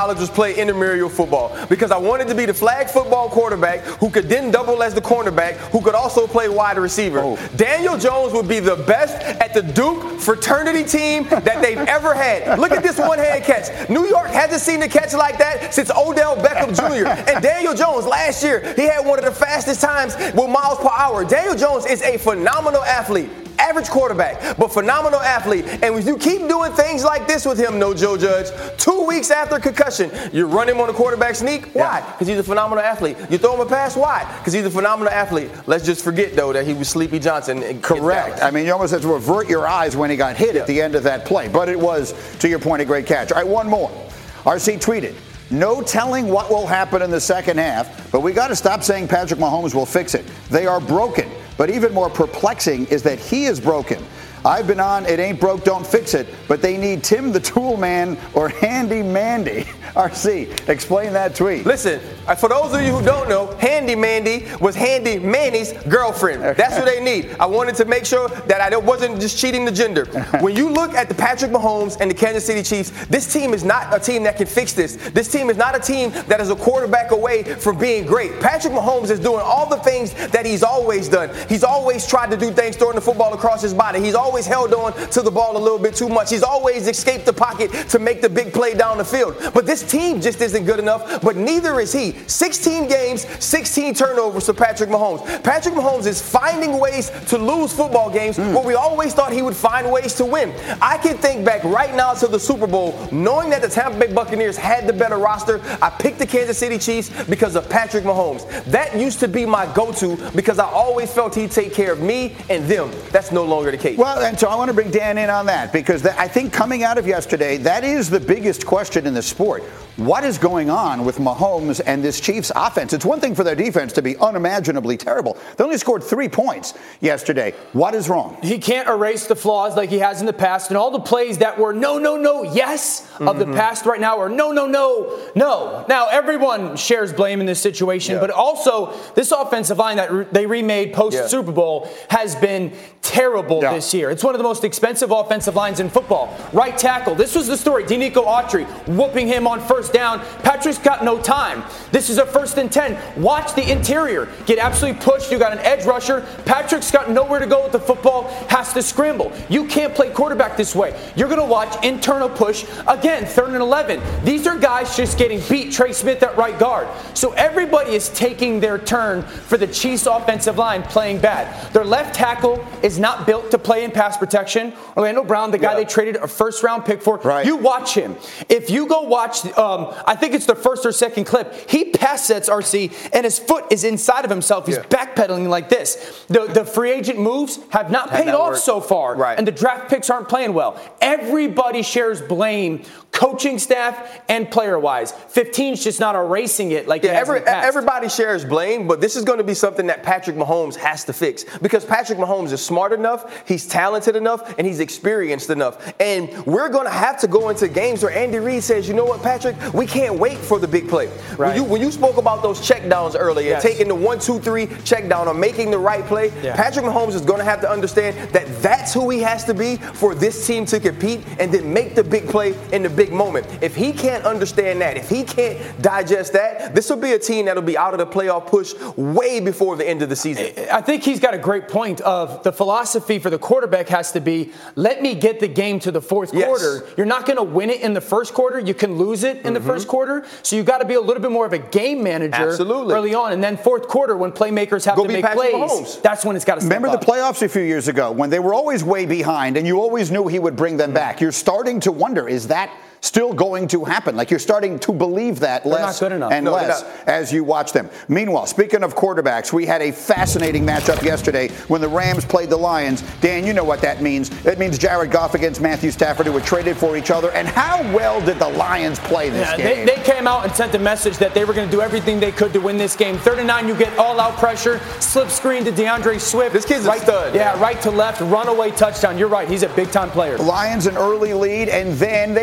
college was play intramural football because I wanted to be the flag football quarterback who could then double as the cornerback who could also play wide receiver. Oh. Daniel Jones would be the best at the Duke fraternity team that they've ever had. Look at this one-hand catch. New York hasn't seen a catch like that since Odell Beckham Junior And Daniel Jones, last year, he had one of the fastest times with miles per hour. Daniel Jones is a phenomenal athlete. Average quarterback, but phenomenal athlete. And when you keep doing things like this with him, no Joe Judge, two weeks after concussion, you run him on a quarterback sneak. Why? Because he's a phenomenal athlete. You throw him a pass. Why? Because he's a phenomenal athlete. Let's just forget, though, that he was Sleepy Johnson.
Correct. I mean, you almost had to avert your eyes when he got hit yeah. at the end of that play. But it was, to your point, a great catch. All right, one more. R C tweeted, no telling what will happen in the second half, but we got to stop saying Patrick Mahomes will fix it. They are broken. But even more perplexing is that he is broken. I've been on It Ain't Broke, Don't Fix It, but they need Tim the Tool Man or Handy Mandy. R C, explain that tweet.
Listen, for those of you who don't know, Handy Mandy was Handy Manny's girlfriend. That's what they need. I wanted to make sure that I wasn't just cheating the gender. When you look at the Patrick Mahomes and the Kansas City Chiefs, this team is not a team that can fix this. This team is not a team that is a quarterback away from being great. Patrick Mahomes is doing all the things that he's always done. He's always tried to do things throwing the football across his body. He's always held on to the ball a little bit too much. He's always escaped the pocket to make the big play down the field. But this team just isn't good enough, but neither is he. sixteen games, sixteen turnovers for Patrick Mahomes. Patrick Mahomes is finding ways to lose football games mm. where we always thought he would find ways to win. I can think back right now to the Super Bowl, knowing that the Tampa Bay Buccaneers had the better roster. I picked the Kansas City Chiefs because of Patrick Mahomes. That used to be my go-to because I always felt he'd take care of me and them. That's no longer the case.
Well, and so I want to bring Dan in on that because that, I think coming out of yesterday, that is the biggest question in the sport. What is going on with Mahomes and this Chiefs offense? It's one thing for their defense to be unimaginably terrible. They only scored three points yesterday. What is wrong?
He can't erase the flaws like he has in the past, and all the plays that were no, no, no, yes mm-hmm. of the past right now are no, no, no, no. Now, everyone shares blame in this situation, yeah. but also this offensive line that re- they remade post-Super Bowl has been terrible yeah. this year. It's one of the most expensive offensive lines in football. Right tackle. This was the story. Denico Autry whooping him on first down. Patrick's got no time. This is a first and ten. Watch the interior get absolutely pushed. You got an edge rusher. Patrick's got nowhere to go with the football. Has to scramble. You can't play quarterback this way. You're going to watch internal push again. Third and eleven. These are guys just getting beat. Trey Smith at right guard. So everybody is taking their turn for the Chiefs offensive line playing bad. Their left tackle is not built to play in pass protection. Orlando Brown, the guy yeah. they traded a first round pick for. Right. You watch him. If you go watch. Um, I think it's the first or second clip. He pass sets R C, and his foot is inside of himself. He's yeah. backpedaling like this. The, the free agent moves have not paid off worked. so far, right. and the draft picks aren't playing well. Everybody shares blame, coaching staff and player-wise. fifteen's just not erasing it like
yeah,
it has
every,
in the past.
Everybody shares blame, but this is going to be something that Patrick Mahomes has to fix because Patrick Mahomes is smart enough, he's talented enough, and he's experienced enough. And we're going to have to go into games where Andy Reid says, you know what, Patrick, we can't wait for the big play. Right. When, you, when you spoke about those check downs earlier, yes. taking the one, two, three check down or making the right play, yeah. Patrick Mahomes is going to have to understand that that's who he has to be for this team to compete and then make the big play in the big moment. If he can't understand that, if he can't digest that, this will be a team that'll be out of the playoff push way before the end of the season.
I think he's got a great point of the philosophy for the quarterback has to be, let me get the game to the fourth yes. quarter. You're not going to win it in the first quarter. You can lose it in mm-hmm. the first quarter. So you got to be a little bit more of a game manager Absolutely. early on. And then fourth quarter, when playmakers have Go to make Patrick plays, Mahomes. that's when it's got to step
Remember
up.
the playoffs a few years ago when they were always way behind and you always knew he would bring them mm-hmm. back. You're starting to wonder, is that still going to happen? Like you're starting to believe that
They're
less
not good enough.
and
no,
less as you watch them. Meanwhile, speaking of quarterbacks, we had a fascinating matchup yesterday when the Rams played the Lions. Dan, you know what that means. It means Jared Goff against Matthew Stafford, who were traded for each other. And how well did the Lions play this
yeah,
game?
They, they came out and sent a message that they were going to do everything they could to win this game. Third and nine, you get all-out pressure, slip screen to DeAndre Swift.
This kid's
right,
a stud.
Yeah, right to left, runaway touchdown. You're right. He's a big-time player.
Lions an early lead, and then they get snapped.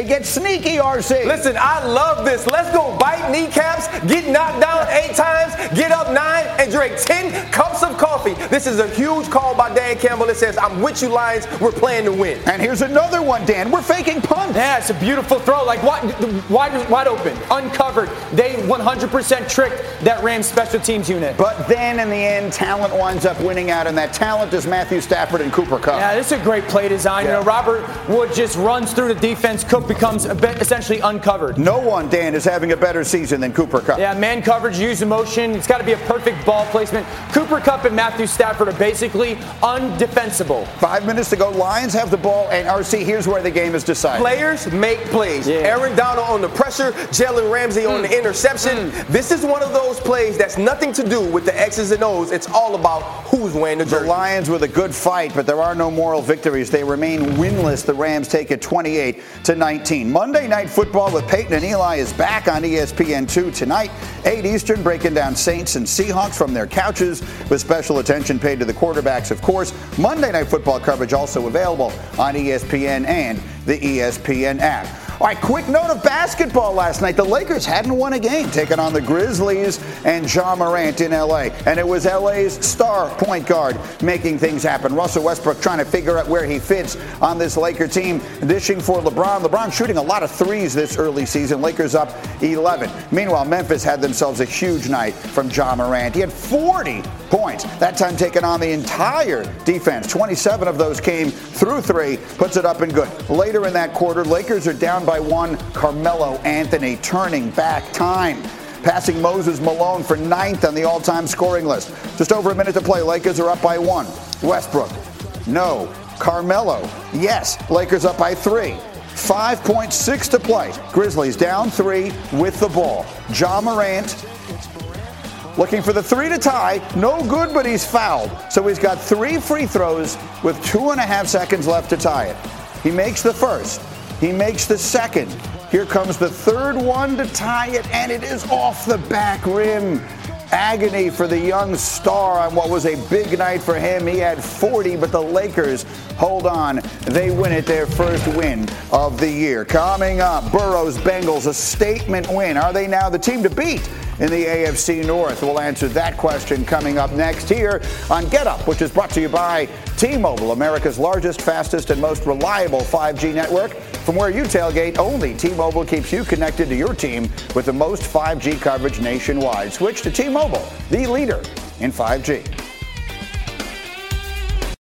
sneaky, R C.
Listen, I love this. Let's go bite kneecaps, get knocked down eight times, get up nine, and drink ten cups of coffee. This is a huge call by Dan Campbell that says, I'm with you, Lions. We're playing to win.
And here's another one, Dan. We're faking punts.
Yeah, it's a beautiful throw. Like wide, wide, wide open, uncovered. They one hundred percent tricked that Rams special teams unit.
But then in the end, talent winds up winning out, and that talent is Matthew Stafford and Cooper Kupp.
Yeah, this is a great play design. Yeah. You know, Robert Wood just runs through the defense. Cook becomes a bit essentially uncovered.
No one, Dan, is having a better season than Cooper Kupp.
Yeah, man coverage, use of motion. It's got to be a perfect ball placement. Cooper Kupp and Matthew Stafford are basically undefensible.
Five minutes to go. Lions have the ball, and R C, here's where the game is decided.
Players make plays. Yeah. Aaron Donald on the pressure, Jalen Ramsey mm. on the interception. Mm. This is one of those plays that's nothing to do with the X's and O's. It's all about who's wearing the jersey.
The Lions with a good fight, but there are no moral victories. They remain winless. The Rams take it twenty-eight to nineteen. Monday Night Football with Peyton and Eli is back on E S P N two tonight, eight Eastern, breaking down Saints and Seahawks from their couches with special attention paid to the quarterbacks, of course. Monday Night Football coverage also available on E S P N and the E S P N app. All right, quick note of basketball last night. The Lakers hadn't won a game, taking on the Grizzlies and Ja Morant in L A. And it was L A's star point guard making things happen. Russell Westbrook trying to figure out where he fits on this Laker team, dishing for LeBron. LeBron shooting a lot of threes this early season. Lakers up eleven. Meanwhile, Memphis had themselves a huge night from Ja Morant. He had forty points, that time taking on the entire defense. twenty-seven of those came through three, puts it up and good. Later in that quarter, Lakers are down by one. Carmelo Anthony turning back time, passing Moses Malone for ninth on the all-time scoring list. Just over a minute to play. Lakers are up by one. Westbrook, no. Carmelo, yes. Lakers up by three. five point six to play. Grizzlies down three with the ball. Ja Morant looking for the three to tie. No good, but he's fouled. So he's got three free throws with two and a half seconds left to tie it. He makes the first. He makes the second. Here comes the third one to tie it, and it is off the back rim. Agony for the young star on what was a big night for him. He had forty, but the Lakers hold on. They win it, their first win of the year. Coming up, Burrow's Bengals, a statement win. Are they now the team to beat in the A F C North? We'll answer that question coming up next here on Get Up, which is brought to you by T-Mobile, America's largest, fastest, and most reliable five G network. From where you tailgate, only T-Mobile keeps you connected to your team with the most five G coverage nationwide. Switch to T-Mobile, the leader in five G.